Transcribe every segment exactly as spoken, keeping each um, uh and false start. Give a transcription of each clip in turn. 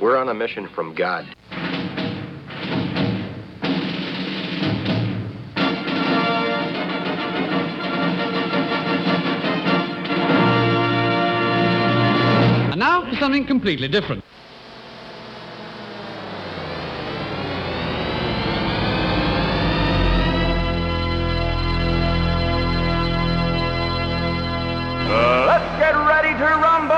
We're on a mission from God. And now for something completely different. Uh, let's get ready to rumble!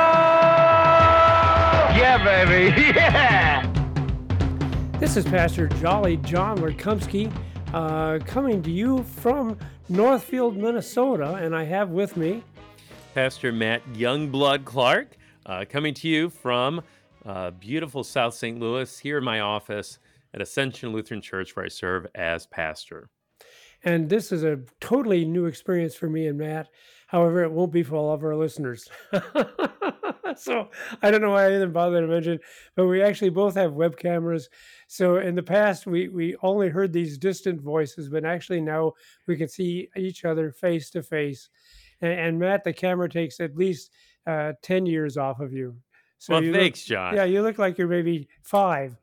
Yeah, baby, yeah! This is Pastor Jolly John Lerkumsky, uh, coming to you from Northfield, Minnesota, and I have with me Pastor Matt Youngblood Clark, uh, coming to you from uh, beautiful South Saint Louis, here in my office at Ascension Lutheran Church, where I serve as pastor. And this is a totally new experience for me and Matt. However, it won't be for all of our listeners. So I don't know why I didn't bother to mention, but we actually both have web cameras. So in the past, we, we only heard these distant voices, but actually now we can see each other face to face. And, and Matt, the camera takes at least uh, ten years off of you. So well, you thanks, look, John. Yeah, you look like you're maybe five.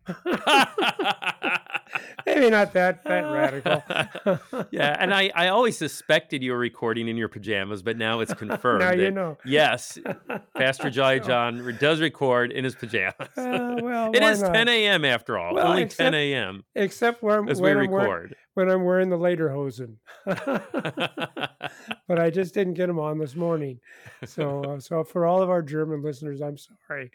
Maybe not that that radical. Yeah, and I, I always suspected you were recording in your pajamas, but now it's confirmed. Now you that, know. Yes, Pastor Jolly John does record in his pajamas. Uh, well, It why is not? ten a.m. after all. Well, Only except- ten a.m. Except when, as when, we I'm wearing, record. when I'm wearing the lederhosen. But I just didn't get them on this morning. So, uh, so for all of our German listeners, I'm sorry.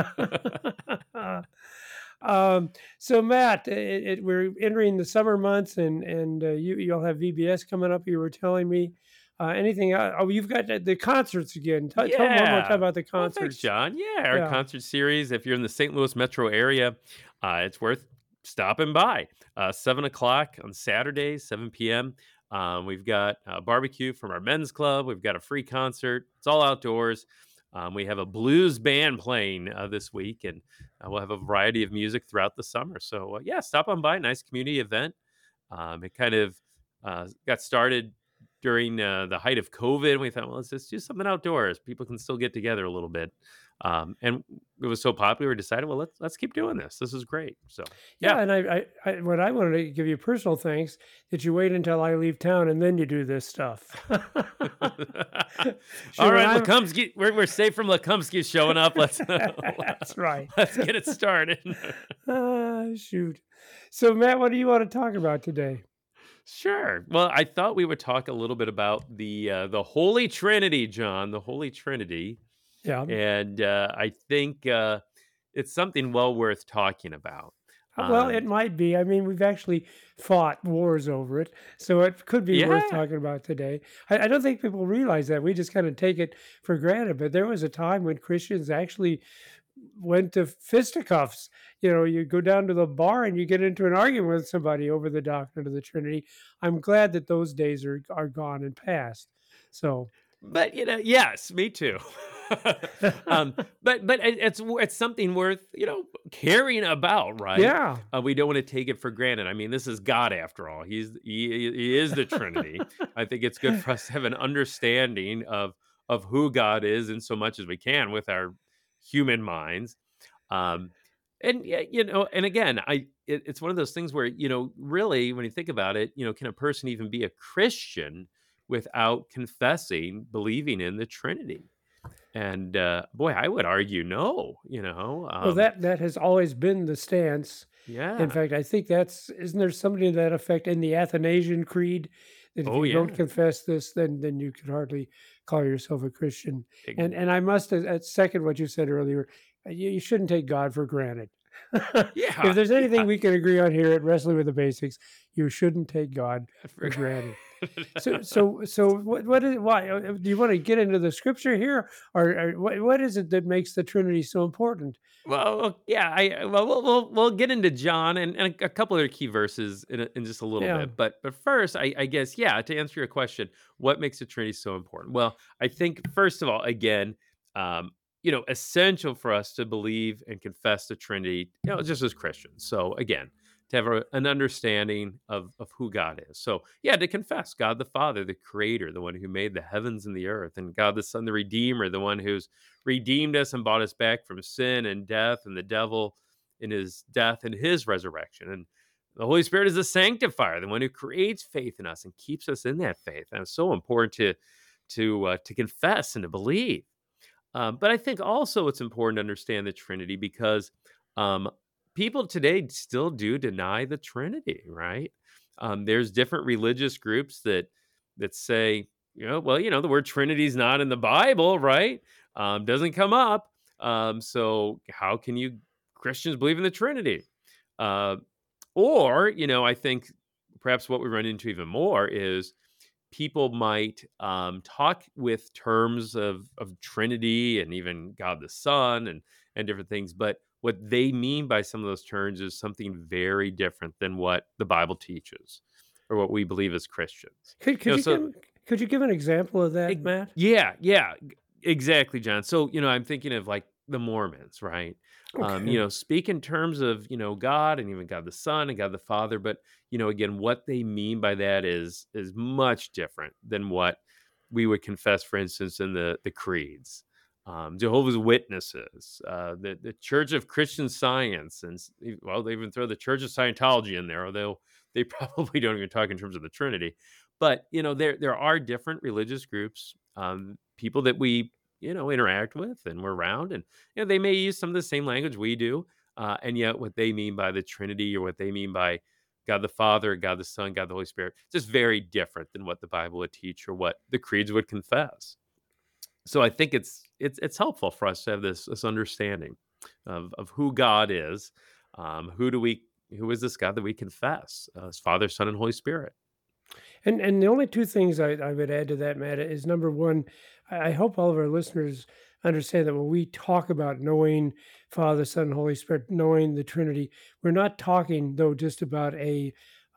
Um, so Matt, it, it, we're entering the summer months, and and uh, you you'll have V B S coming up. You were telling me. Uh, anything? Uh, oh, you've got the, the concerts again. T- yeah. Tell me one more time about the Well, concerts. thanks, John. Yeah, our Yeah. concert series. If you're in the Saint Louis metro area, uh, it's worth stopping by. Uh, seven o'clock on Saturdays, seven p.m. Um, we've got a barbecue from our men's club. We've got a free concert. It's all outdoors. Um, we have a blues band playing uh, this week, and uh, we'll have a variety of music throughout the summer. So, uh, yeah, stop on by. Nice community event. Um, it kind of uh, got started during uh, the height of COVID. And we thought, well, let's just do something outdoors. People can still get together a little bit. Um, and it was so popular, we decided, well, let's let's keep doing this. This is great. So, Yeah, yeah. and I, I, I, what I wanted to give you personal thanks that you wait until I leave town and then you do this stuff. All when right, I'm- Lekumsky, we're, we're safe from Lekumsky showing up. Let's, That's right. let's get it started. Ah, shoot. So, Matt, what do you want to talk about today? Sure. Well, I thought we would talk a little bit about the uh, the Holy Trinity, John, the Holy Trinity. Yeah. And uh, I think uh, it's something well worth talking about. Well, it Um, might be. I mean, we've actually fought wars over it, so it could be worth Yeah. talking about today. I, I don't think people realize that. We just kind of take it for granted. But there was a time when Christians actually went to fisticuffs. You know, you go down to the bar and you get into an argument with somebody over the doctrine of the Trinity. I'm glad that those days are are gone and past. So, But you know, yes, me too. um, but but it- it's it's something worth you know caring about, right? yeah. Uh, we don't want to take it for granted. I mean, this is God after all. He's he, he is the Trinity. I think it's good for us to have an understanding of of who God is in so much as we can with our human minds. Um, and yeah, you know, and again, I it, it's one of those things where you know, really, when you think about it, you know, can a person even be a Christian without confessing, believing in the Trinity? And uh, boy, I would argue no. You know, um, Well, that that has always been the stance. yeah. In fact, I think that's isn't there something to that effect in the Athanasian Creed that if Oh, you don't yeah. confess this, then then you could hardly call yourself a Christian. Ex- And and I must uh, uh, second what you said earlier. Uh, You, you shouldn't take God for granted. Yeah, If there's anything yeah. we can agree on here at Wrestling with the Basics, you shouldn't take God for granted. So so so what what is why uh, do you want to get into the scripture here, or, or what what is it that makes the Trinity so important? Well, yeah, I well we'll we'll, we'll get into John and, and a couple other key verses in, a, in just a little Yeah. bit, but but first, I, I guess yeah, to answer your question, what makes the Trinity so important? Well, I think first of all, again, um, you know, essential for us to believe and confess the Trinity, you know, just as Christians. So again, to have a, an understanding of of who God is. So yeah, to confess God the Father, the Creator, the one who made the heavens and the earth, and God the Son, the Redeemer, the one who's redeemed us and bought us back from sin and death and the devil, in his death and his resurrection. And the Holy Spirit is the sanctifier, the one who creates faith in us and keeps us in that faith. And it's so important to to uh, to confess and to believe. Um, but I think also it's important to understand the Trinity because um, people today still do deny the Trinity, right? Um, there's different religious groups that that say, you know, well, you know, the word Trinity is not in the Bible, right? Um, doesn't come up. Um, so how can you Christians believe in the Trinity? Uh, or, you know, I think perhaps what we run into even more is people might um, talk with terms of of Trinity and even God the Son and and different things, but what they mean by some of those terms is something very different than what the Bible teaches or what we believe as Christians. Could You could know, you so give could you give an example of that, Ex- Matt? yeah, yeah, g- exactly, John. So, you know, I'm thinking of like the Mormons, right? Um, you Okay. know, speak in terms of, you know, God and even God the Son and God the Father, but you know, again, what they mean by that is is much different than what we would confess, for instance, in the the creeds. Um, Jehovah's Witnesses, uh, the the Church of Christian Science, and s- e- well, they even throw the Church of Scientology in there, although they probably don't even talk in terms of the Trinity. But you know, there there are different religious groups, um, people that we you know interact with and we're around, and you know they may use some of the same language we do, uh, and yet what they mean by the Trinity or what they mean by God the Father, God the Son, God the Holy Spirit, just very different than what the Bible would teach or what the creeds would confess. So I think it's it's it's helpful for us to have this this understanding of of who God is. Um, who do we who is this God that we confess? Uh, as Father, Son, and Holy Spirit. And and the only two things I, I would add to that, Matt, is number one, I, I hope all of our listeners understand that when we talk about knowing Father, Son, and Holy Spirit, knowing the Trinity, we're not talking though just about a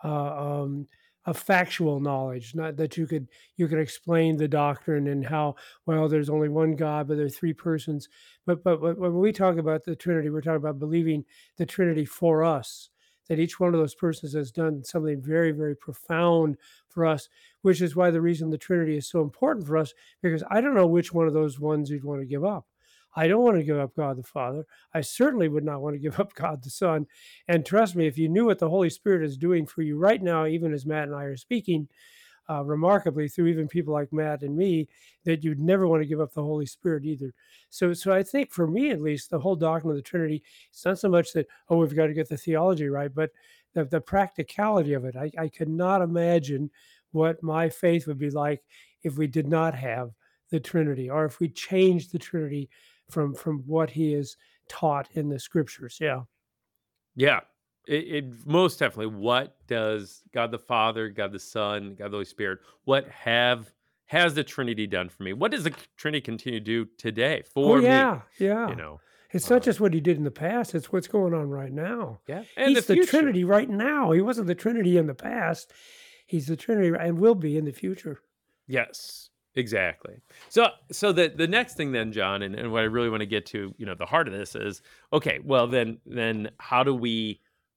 uh, um, a factual knowledge, not that you could you could explain the doctrine and how well there's only one God, but there are three persons. But but when when we talk about the Trinity, we're talking about believing the Trinity for us. That each one of those persons has done something very, very profound for us, which is why the reason the Trinity is so important for us, because I don't know which one of those ones you'd want to give up. I don't want to give up God the Father. I certainly would not want to give up God the Son. And trust me, if you knew what the Holy Spirit is doing for you right now, even as Matt and I are speaking, uh, remarkably through even people like Matt and me, that you'd never want to give up the Holy Spirit either. So, so I think for me at least, the whole doctrine of the Trinity, it's not so much that oh we've got to get the theology right, but the, the practicality of it. I, I could not imagine what my faith would be like if we did not have the Trinity, or if we changed the Trinity from from what He is taught in the Scriptures. Yeah. Yeah, it, it most definitely. What does God the Father, God the Son, God the Holy Spirit? What have has the Trinity done for me? What does the Trinity continue to do today Oh for me? yeah, You yeah. know, It's not um, just what he did in the past, it's what's going on right now. yeah, and the He's the future. Trinity right now. He wasn't the Trinity in the past. He's the Trinity ri- and will be in the future. Yes, exactly. So, so the the next thing then, John, and, and what I really want to get to, you know, the heart of this is okay. Well, then, then how do we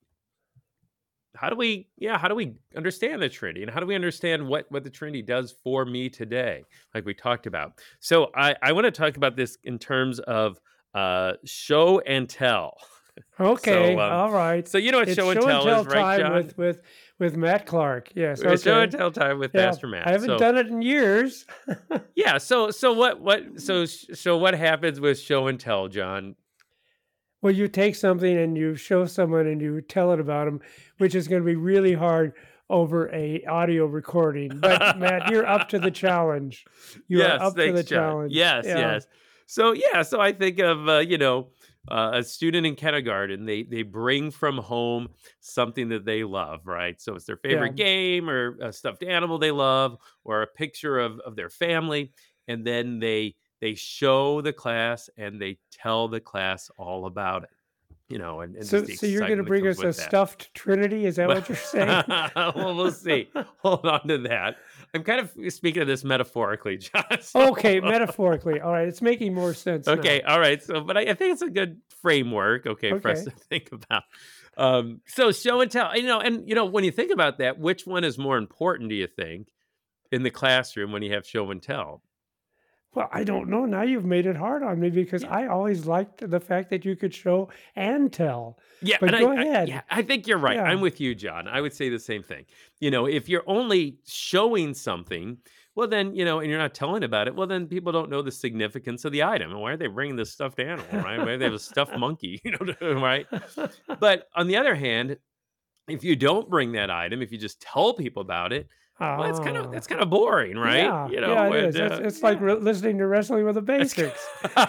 how do we yeah how do we understand the Trinity and how do we understand what what the Trinity does for me today, like we talked about? So I I want to talk about this in terms of uh show and tell. So Okay, um all right. so you know what It's show and show and tell is, tell right, time John? with with with Matt Clark. Yes, It's show and okay. tell time with Yeah, Pastor I Matt. haven't So done it in years. yeah, so so what what so sh- so what happens with show and tell, John? Well, you take something and you show someone and you tell it about them, which is going to be really hard over a audio recording. But Matt, you're up to the challenge. You are Yes, up to thanks, the John. challenge. Yes, Yeah. yes. So yeah, so I think of uh, you know uh, a student in kindergarten. They they bring from home something that they love, right? So it's their Yeah. favorite game or a stuffed animal they love, or a picture of of their family, and then they they show the class and they tell the class all about it. You know, and, and just So the so you're going to excitement that bring comes us a with that. stuffed Trinity? Is that Well, what you're saying? well, we'll see. Hold on to that. I'm kind of speaking of this metaphorically, John. Okay, So, metaphorically. All right, it's making more sense okay, now. all right. So, but I, I think it's a good framework, okay, for us Okay. to think about. Um, so show and tell, you know, and you know, when you think about that, which one is more important, do you think, in the classroom when you have show and tell? Well, I don't know. Now you've made it hard on me because Yeah. I always liked the fact that you could show and tell. Yeah, But and I, go I ahead. yeah, I think you're right. Yeah. I'm with you, John. I would say the same thing. You know, if you're only showing something, well, then you know, and you're not telling about it, well, then people don't know the significance of the item. And why are they bringing this stuffed animal, right? Why do they have a stuffed monkey, you know, right? But on the other hand, if you don't bring that item, if you just tell people about it, well, it's kind of Ah, that's kind of boring, right? yeah, You yeah, know, it is. and It's uh, it's like yeah, re- listening to wrestling with the it's basics.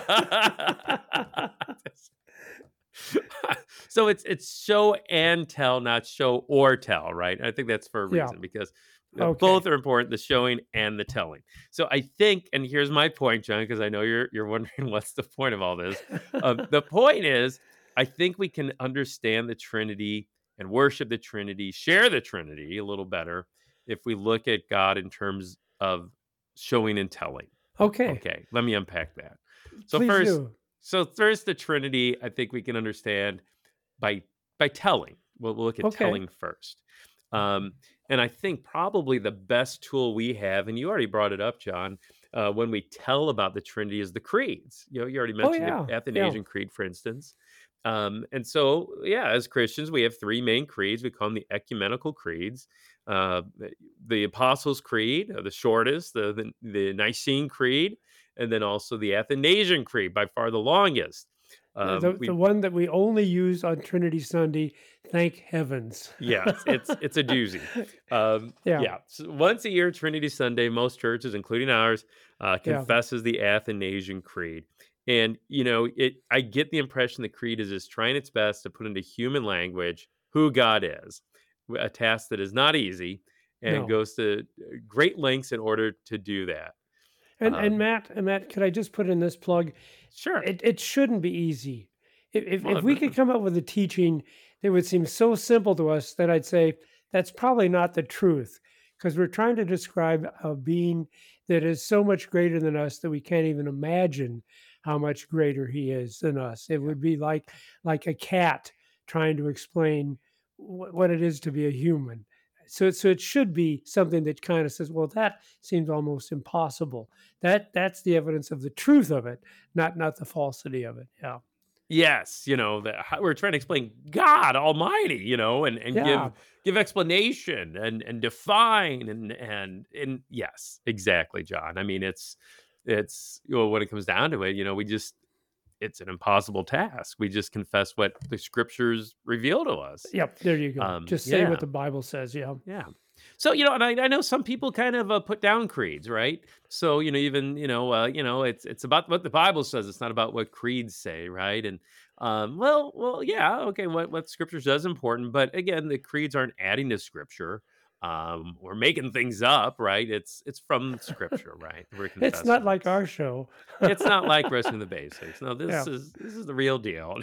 so it's it's show and tell, not show or tell, right? I think that's for a Yeah. reason because uh, Okay. both are important, the showing and the telling. So I think, and here's my point, John, because I know you're you're wondering what's the point of all this. Um, the point is, I think we can understand the Trinity and worship the Trinity, share the Trinity a little better if we look at God in terms of showing and telling. Okay. Okay, let me unpack that. So Please first, do. so first the Trinity, I think we can understand by by telling. We'll, we'll look at Okay. telling first. Um, and I think probably the best tool we have, and you already brought it up, John, uh, when we tell about the Trinity is the creeds. You know, you already Oh mentioned yeah. the Yeah. Athanasian Creed, for instance. Um, and so, yeah, as Christians, we have three main creeds. We call them the ecumenical creeds. Uh, the the Apostles' Creed, uh, the shortest, the, the the Nicene Creed, and then also the Athanasian Creed, by far the longest. The Um, the the we one that we only use on Trinity Sunday. Thank heavens. Yes, it's it's a doozy. Um, Yeah. yeah, so once a year, Trinity Sunday, most churches, including ours, uh, Yeah. confesses the Athanasian Creed. And you know, it. I get the impression the creed is just trying its best to put into human language who God is, w- a task that is not easy, and No. goes to uh, great lengths in order to do that. And and Um, Matt, and Matt, could I just put in this plug? sure. It it shouldn't be easy. If if, Well, if we could come up with a teaching that would seem so simple to us that I'd say that's probably not the truth, because we're trying to describe a being that is so much greater than us that we can't even imagine how much greater he is than us. It would be like like a cat trying to explain wh- what it is to be a human. So, so it should be something that kind of says, well, that seems almost impossible. That that's the evidence of the truth of it, not not the falsity of it. Yeah. Yes, you know, that how we're trying to explain God Almighty, you know, and and Yeah. give give explanation and and define and and and yes, exactly, John. I mean, it's it's you know, when it comes down to it, you know, we just it's an impossible task. We just confess what the scriptures reveal to us. Yep. There you go. Um, Just say what yeah. the Bible says. Yeah. Yeah. So, you know, and I, I know some people kind of uh, put down creeds, right? So, you know, even, you know, uh, you know, it's it's about what the Bible says. It's not about what creeds say, right? And um, well, well, yeah, okay, what what Scripture says is important, but again, the creeds aren't adding to Scripture. Um, or making things up, right? It's it's from Scripture, right? We're It's not confessing. like our show. It's not like wrestling the basics. No, this Yeah. is this is the real deal.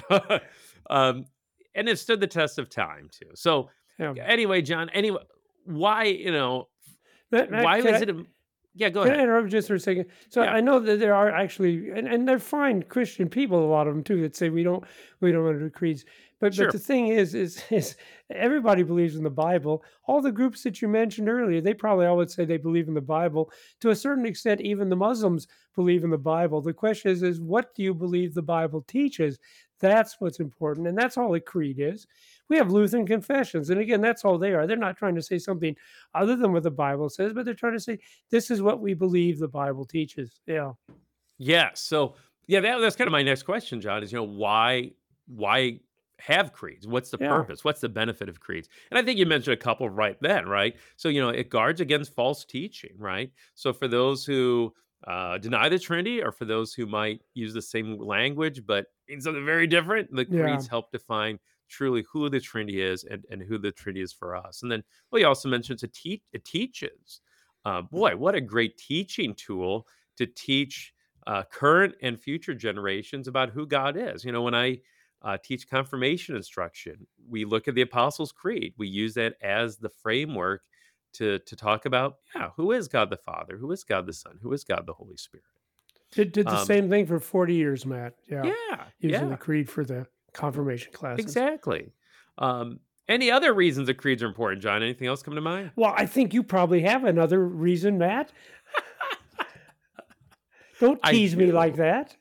um, and it stood the test of time too. So Yeah. anyway, John, anyway, why, you know, Matt, Matt, why can was I, it? a- Yeah, go can I ahead. interrupt just for a second? So Yeah, I know that there are actually, and, and they're fine Christian people, a lot of them too, that say we don't we don't want to do creeds. But but sure. the thing is, is is everybody believes in the Bible. All the groups that you mentioned earlier, they probably all would say they believe in the Bible. To a certain extent, even the Muslims believe in the Bible. The question is, is what do you believe the Bible teaches? That's what's important, and that's all a creed is. We have Lutheran confessions, and again, that's all they are. They're not trying to say something other than what the Bible says, but they're trying to say this is what we believe the Bible teaches. Yeah, Yeah. So yeah, that, that's kind of my next question, John. Is you know why why have creeds? What's the yeah, purpose? What's the benefit of creeds? And I think you mentioned a couple right then, right? So you know it guards against false teaching, right? So for those who uh, deny the Trinity, or for those who might use the same language but mean something very different, the yeah. creeds help define truly who the Trinity is and, and who the Trinity is for us. And then, well, you also mentioned it, te- it teaches. Uh, boy, what a great teaching tool to teach uh, current and future generations about who God is. You know, when I uh, teach confirmation instruction, we look at the Apostles' Creed. We use that as the framework to to talk about, yeah, who is God the Father, who is God the Son, who is God the Holy Spirit. Did did the Um, same thing for forty years, Matt. Yeah, yeah, using the yeah, creed for the confirmation classes. exactly. Um, any other reasons that creeds are important, John? Anything else come to mind? Well, I think you probably have another reason, Matt. Don't I tease me like do. that.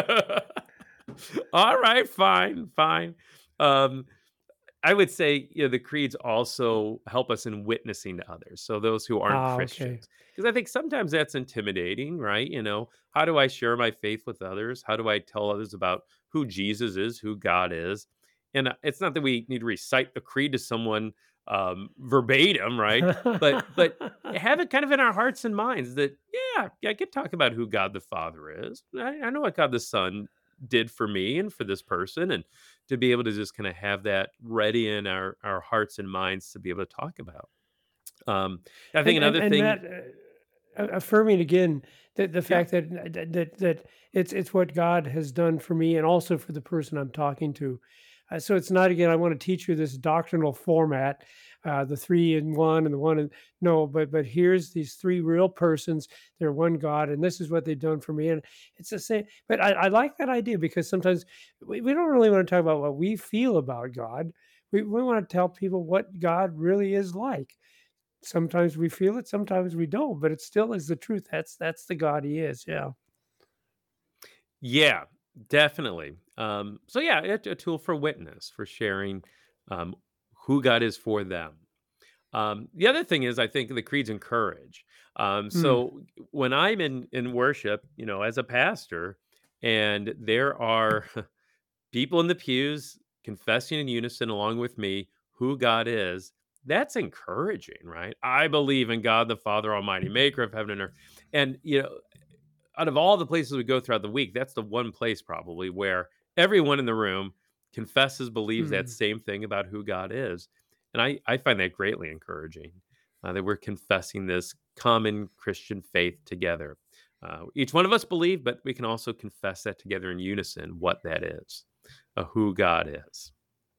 All right, fine, fine. Um, I would say, you know, the creeds also help us in witnessing to others. So those who aren't Ah, okay. Christians, because I think sometimes that's intimidating, right? You know, how do I share my faith with others? How do I tell others about who Jesus is, who God is? And uh, it's not that we need to recite the creed to someone um, verbatim, right? But but have it kind of in our hearts and minds that yeah, yeah, I could talk about who God the Father is. I, I know what God the Son did for me and for this person, and to be able to just kind of have that ready in our our hearts and minds to be able to talk about. Um, I think And and another and thing, Matt, uh, a- affirming again that the yeah, fact that that that that it's it's what God has done for me and also for the person I'm talking to. Uh, so it's not again. I want to teach you this doctrinal format, uh, the three in one and the one in no, but but here's these three real persons. They're one God, and this is what they've done for me. And it's the same. But I, I like that idea because sometimes we, we don't really want to talk about what we feel about God. We we want to tell people what God really is like. Sometimes we feel it, sometimes we don't, but it still is the truth. That's that's the God he is. Yeah. yeah, definitely. Um, so yeah, it's a tool for witness, for sharing um, who God is for them. Um, the other thing is, I think the creeds encourage. Um, Mm. so when I'm in in worship, you know, as a pastor, and there are people in the pews confessing in unison along with me who God is, that's encouraging, right? I believe in God the Father Almighty, maker of heaven and earth. And, you know, out of all the places we go throughout the week, that's the one place probably where everyone in the room confesses, believes that Mm. same thing about who God is. And I, I find that greatly encouraging uh, that we're confessing this common Christian faith together. Uh, each one of us believe, but we can also confess that together in unison what that is, uh, who God is.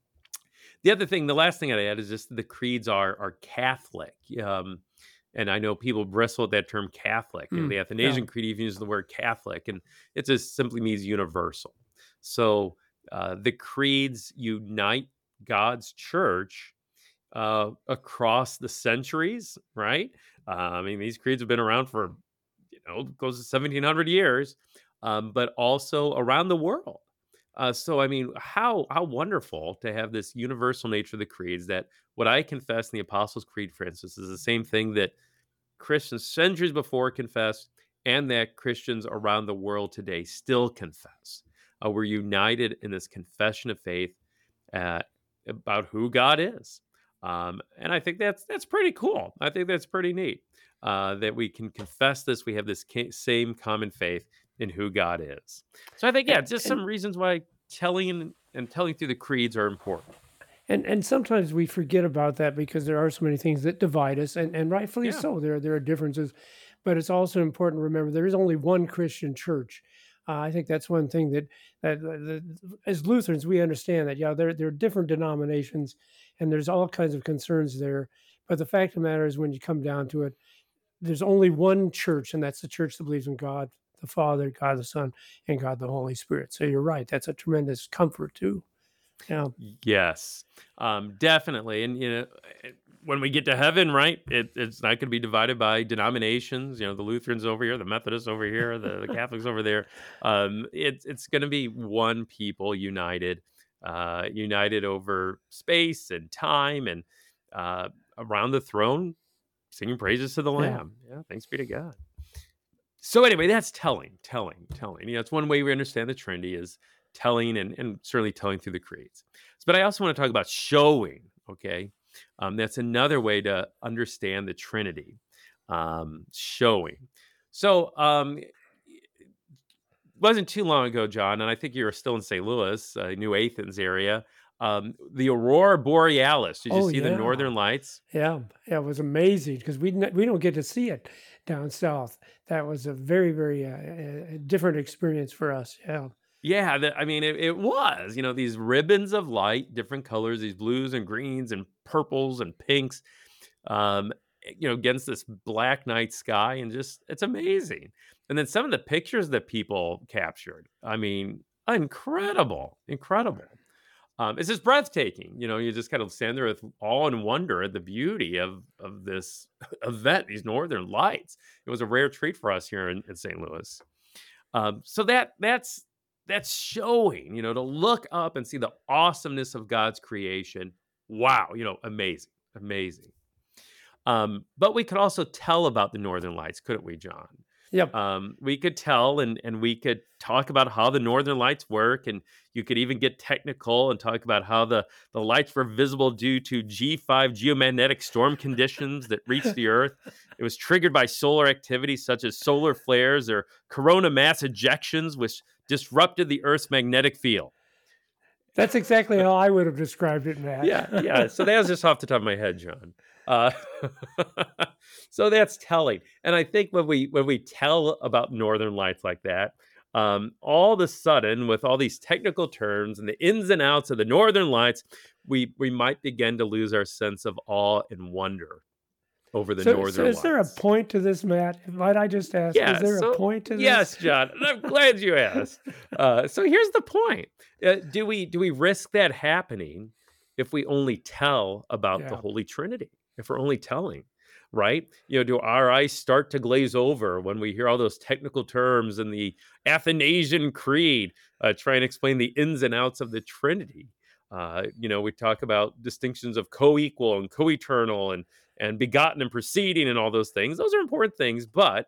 The other thing, the last thing I'd add is just the creeds are are Catholic. Um, and I know people bristle at that term Catholic. You know, Mm. the Yeah. Athanasian Creed even uses the word Catholic, and it just simply means universal. So uh, the creeds unite God's church uh, across the centuries, right? Uh, I mean, these creeds have been around for you know close to seventeen hundred years, um, but also around the world. Uh, so, I mean, how how wonderful to have this universal nature of the creeds. That what I confess in the Apostles' Creed, for instance, is the same thing that Christians centuries before confessed, and that Christians around the world today still confess. Uh, we're united in this confession of faith uh, about who God is. Um, and I think that's that's pretty cool. I think that's pretty neat uh, that we can confess this. We have this ca- same common faith in who God is. So I think And yeah, just and some reasons why telling and telling through the creeds are important. and, and sometimes we forget about that because there are so many things that divide us, and, and rightfully Yeah, so. There there are differences, but it's also important to remember there is only one Christian church. Uh, I think that's one thing that that, that as Lutherans we understand that yeah there there are different denominations, and there's all kinds of concerns there. But the fact of the matter is, when you come down to it, there's only one church, and that's the church that believes in God the Father, God the Son, and God the Holy Spirit. So you're right. That's a tremendous comfort too. Yeah. yes, um, definitely. And you know, eh, when we get to heaven, right? It, it's not going to be divided by denominations. You know, the Lutherans over here, the Methodists over here, the, the Catholics over there. Um, it's it's going to be one people united, uh, united over space and time, and uh, around the throne, singing praises to the Yeah. Lamb. Yeah, thanks be to God. So anyway, that's telling, telling, telling. You know, it's one way we understand the Trinity is telling and, and certainly telling through the creeds. But I also want to talk about showing. Okay, um, that's another way to understand the Trinity. Um, showing. So um, it wasn't too long ago, John, and I think you were still in Saint Louis, uh, New Athens area. Um, the aurora borealis. Did you Oh see the yeah. northern lights? Yeah, yeah, it was amazing because we n- we don't get to see it down south. That was a very very uh, uh, different experience for us. Yeah, Yeah, the I mean, it it was, you know, these ribbons of light, different colors, these blues and greens and purples and pinks, um, eh, you know, against this black night sky, and just it's amazing. And then some of the pictures that people captured, I mean, incredible, incredible. Um, it's just breathtaking. You know, you just kind of stand there with awe and wonder at the beauty of of this event, these northern lights. It was a rare treat for us here in, in Saint Louis. Um, so that that's that's showing, you know, to look up and see the awesomeness of God's creation. Wow, you know, amazing, amazing. Um, but we could also tell about the Northern Lights, couldn't we, John? Yep. Um, we could tell and and we could talk about how the Northern Lights work, and you could even get technical and talk about how the, the lights were visible due to G five geomagnetic storm conditions that reached the Earth. It was triggered by solar activity such as solar flares or corona mass ejections, which disrupted the Earth's magnetic field. That's exactly how I would have described it, Matt. Yeah, yeah. So that was just off the top of my head, John. Uh, so that's telling, and I think when we when we tell about Northern Lights like that, um, all of a sudden, with all these technical terms and the ins and outs of the Northern Lights, we we might begin to lose our sense of awe and wonder over the So, so Northern is there a Lights. point to this, Matt? Might I just ask, is Yeah, there a so point to yes, this? John, and I'm glad you asked. Uh, so here's the point: uh, do we do we risk that happening if we only tell about the Yeah. Holy Trinity? If we're only telling, right? You know, do our eyes start to glaze over when we hear all those technical terms in the Athanasian Creed, uh, try and explain the ins and outs of the Trinity? Uh, you know, we talk about distinctions of co-equal and co-eternal and and begotten and proceeding and all those things. Those are important things, but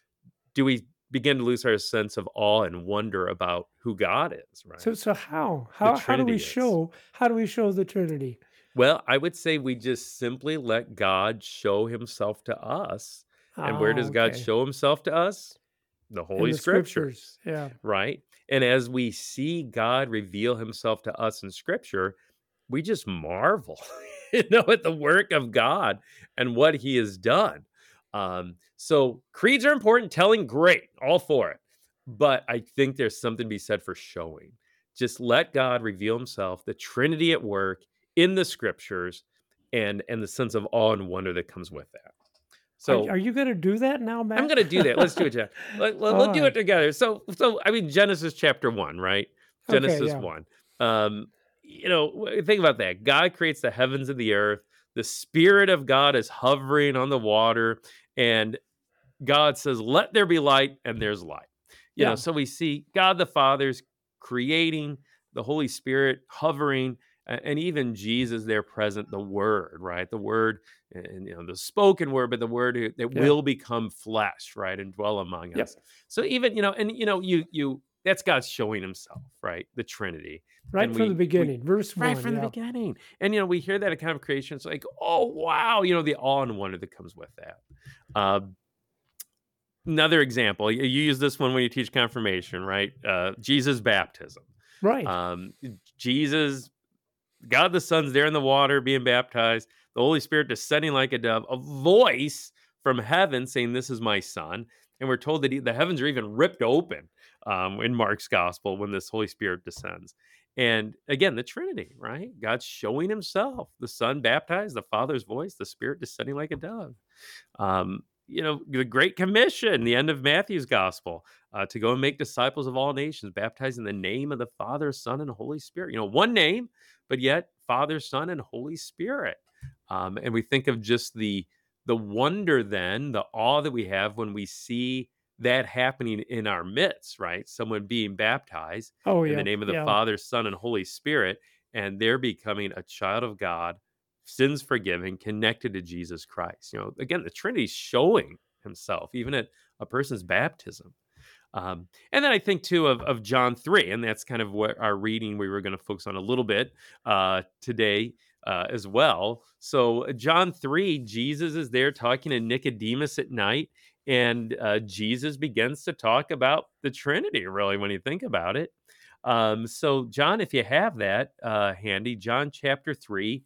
do we begin to lose our sense of awe and wonder about who God is, So, right? so how The how how do we Trinity is. show how do we show the Trinity Well, I would say we just simply let God show himself to us. And where Ah, does God okay. show himself to us? The in Holy the scriptures? Scriptures, Yeah. right? And as we see God reveal himself to us in Scripture, we just marvel, you know, at the work of God and what he has done. Um, so creeds are important, telling great, all for it. But I think there's something to be said for showing. Just let God reveal himself, the Trinity at work in the Scriptures, and and the sense of awe and wonder that comes with that. Are So are you going to do that now, I'm Matt? gonna do that. Let's do it, Jeff. Let, let, All us do it right. together. So, so I mean, Genesis chapter one, right? Okay. Genesis Yeah. one. Um, you know, w- think about that. God creates the heavens and the earth. The Spirit of God is hovering on the water, and God says, "Let there be light," and there's light. You know, Yeah. so we see God the Father's creating, the Holy Spirit hovering, a- and even Jesus there present, the Word, right? The Word, and you know, the spoken Word, but the Word who- that Yeah. will become flesh, right, and dwell among Yep. us. So even you know, and you know, you you that's God showing Himself, right? The Trinity, Right and from the we we beginning, verse right one. from the Yeah. beginning, and you know, we hear that account of creation. It's like, oh wow, you know, the awe and wonder that comes with that. Um, Another example, you you use this one when you teach confirmation, right? Uh, Jesus' baptism. Right. Um, Jesus, God the Son's there in the water being baptized, the Holy Spirit descending like a dove, a voice from heaven saying, "This is my Son." And we're told that he, the heavens are even ripped open um, in Mark's gospel when this Holy Spirit descends. And again, the Trinity, right? God's showing himself, the Son baptized, the Father's voice, the Spirit descending like a dove. Um, you know, the Great Commission, the end of Matthew's gospel, uh, to go and make disciples of all nations, baptizing in the name of the Father, Son, and Holy Spirit. You know, one name, but yet Father, Son, and Holy Spirit. Um, and we think of just the the wonder, then the awe that we have when we see that happening in our midst, right? Someone being baptized Oh in the yeah. name of the Yeah. Father, Son, and Holy Spirit, and they're becoming a child of God, sins forgiven, connected to Jesus Christ. You know, again, the Trinity's showing himself even at a person's baptism. Um, and then I think too of, of John three, and that's kind of what our reading we were going to focus on a little bit uh, today uh, as well. So, uh, John three, Jesus is there talking to Nicodemus at night, and uh, Jesus begins to talk about the Trinity, really, when you think about it. Um, so, John, if you have that uh, handy, John chapter three,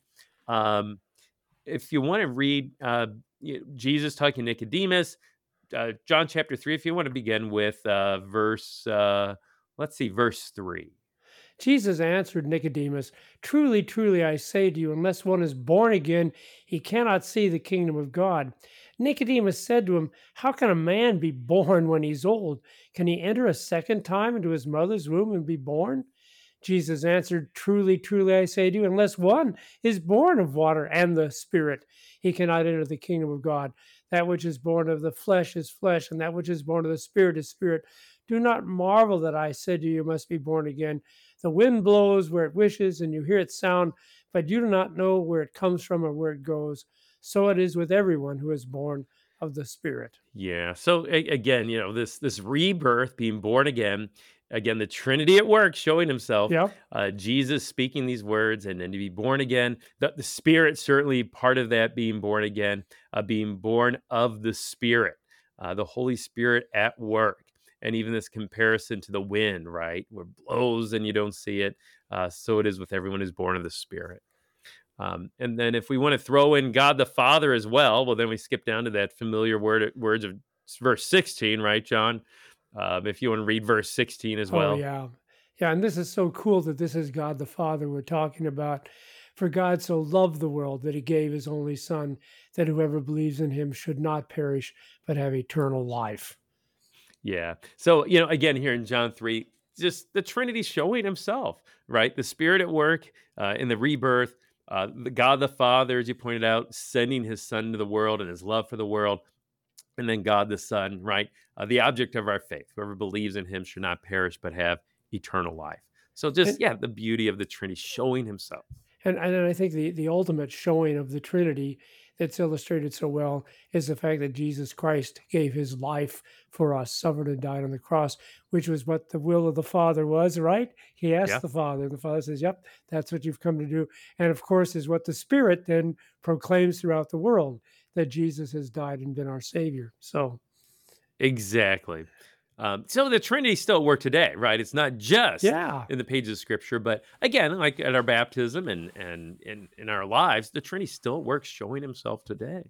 um, if you want to read uh, y- Jesus talking to Nicodemus, uh, John chapter three, if you want to begin with uh, verse, uh, let's see, verse three. Jesus answered Nicodemus, "Truly, truly, I say to you, unless one is born again, he cannot see the kingdom of God." Nicodemus said to him, "How can a man be born when he's old? Can he enter a second time into his mother's womb and be born?" Jesus answered, "Truly, truly, I say to you, unless one is born of water and the Spirit, he cannot enter the kingdom of God. That which is born of the flesh is flesh, and that which is born of the Spirit is spirit. Do not marvel that I said to you, you must be born again. The wind blows where it wishes, and you hear its sound, but you do not know where it comes from or where it goes. So it is with everyone who is born of the Spirit. Yeah. So a- again, you know, this this rebirth, being born again, again, the Trinity at work, showing Himself. Yep. Uh, Jesus speaking these words, and then to be born again. The, the Spirit certainly part of that, being born again, uh, being born of the Spirit, uh, the Holy Spirit at work. And even this comparison to the wind, right, where it blows and you don't see it. Uh, so it is with everyone who's born of the Spirit. Um, and then if we want to throw in God the Father as well, well, then we skip down to that familiar word words of verse sixteen, right, John? Um, if you want to read verse sixteen as well. Oh, yeah. Yeah, and this is so cool that this is God the Father we're talking about. For God so loved the world that He gave His only Son, that whoever believes in Him should not perish, but have eternal life. Yeah. So, you know, again, here in John three, just the Trinity showing Himself, right? The Spirit at work uh, in the rebirth, uh, the God the Father, as you pointed out, sending His Son into the world and His love for the world. And then God the Son, right? Uh, the object of our faith. Whoever believes in Him should not perish, but have eternal life. So just, And, yeah, the beauty of the Trinity showing Himself. and, and I think the, the ultimate showing of the Trinity that's illustrated so well is the fact that Jesus Christ gave His life for us, suffered and died on the cross, which was what the will of the Father was, right? He asked Yeah. the Father, and the Father says, yep, that's what you've come to do. And of course, is what the Spirit then proclaims throughout the world, that Jesus has died and been our Savior. So, Exactly. Um, so the Trinity still at work today, right? It's not just yeah. in the pages of Scripture, but again, like at our baptism and and in, in our lives, the Trinity still works, showing Himself today.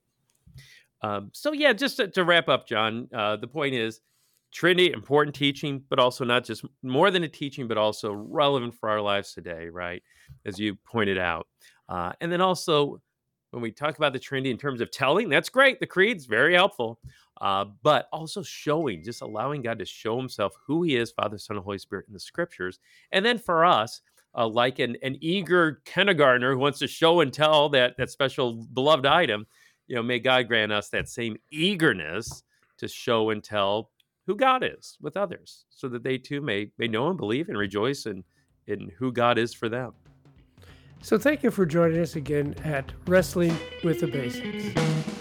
Um, so yeah, just to, to wrap up, John, uh, the point is, Trinity, important teaching, but also not just more than a teaching, but also relevant for our lives today, right? As you pointed out. Uh, and then also, when we talk about the Trinity in terms of telling, that's great. The creed's very helpful. Uh, but also showing, just allowing God to show Himself who He is, Father, Son, and Holy Spirit in the Scriptures. And then for us, uh, like an, an eager kindergartner who wants to show and tell that, that special beloved item, you know, may God grant us that same eagerness to show and tell who God is with others, so that they too may, may know and believe and rejoice in, in who God is for them. So thank you for joining us again at Wrestling with the Basics.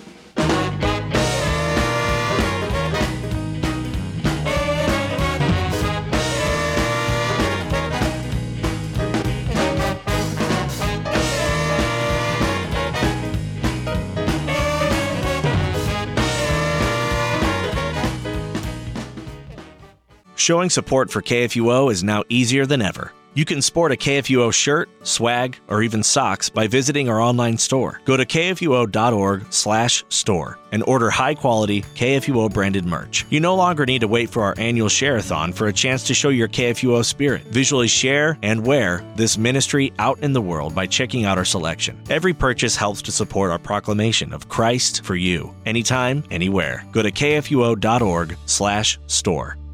Showing support for K F U O is now easier than ever. You can sport a K F U O shirt, swag, or even socks by visiting our online store. Go to k f u o dot org slash store and order high-quality K F U O branded merch. You no longer need to wait for our annual share-a-thon for a chance to show your K F U O spirit. Visually share and wear this ministry out in the world by checking out our selection. Every purchase helps to support our proclamation of Christ for you, anytime, anywhere. Go to k f u o dot org slash store.